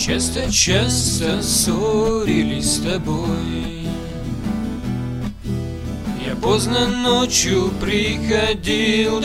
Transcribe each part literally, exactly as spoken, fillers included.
часто-часто ссорились с тобой. Я поздно ночью приходил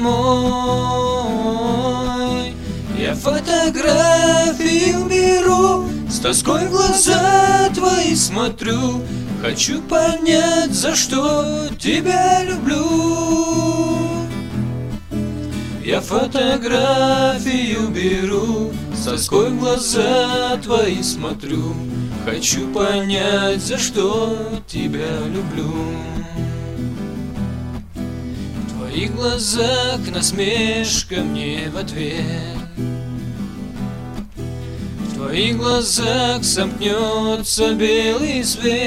домой. Я фотографию беру, с тоской в глаза твои смотрю. Хочу понять, за что тебя люблю. Я фотографию беру, с тоской в глаза твои смотрю. Хочу понять, за что тебя люблю. В твоих глазах насмешка мне в ответ. В твоих глазах сомкнется белый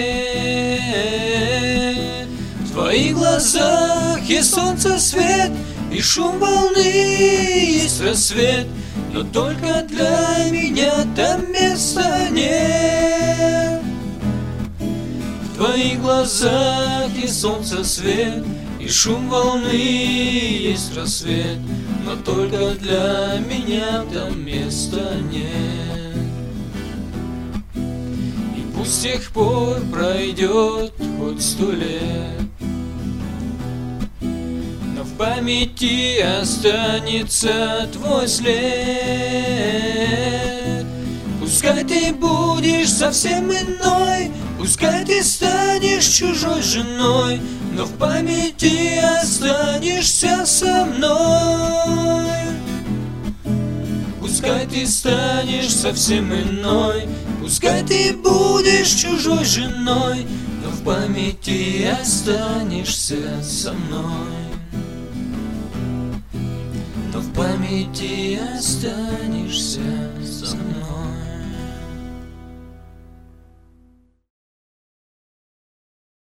свет. В твоих глазах есть солнце свет, и шум волны, есть рассвет. Но только для меня там места нет. В твоих глазах есть солнце свет, и шум волны, есть рассвет. Но только для меня там места нет. И пусть с тех пор пройдет хоть сто лет, но в памяти останется твой след. Пускай ты будешь совсем иной, пускай ты станешь чужой женой, но в памяти останешься со мной. Пускай ты станешь совсем иной, пускай ты будешь чужой женой, но в памяти останешься со мной. Но в памяти останешься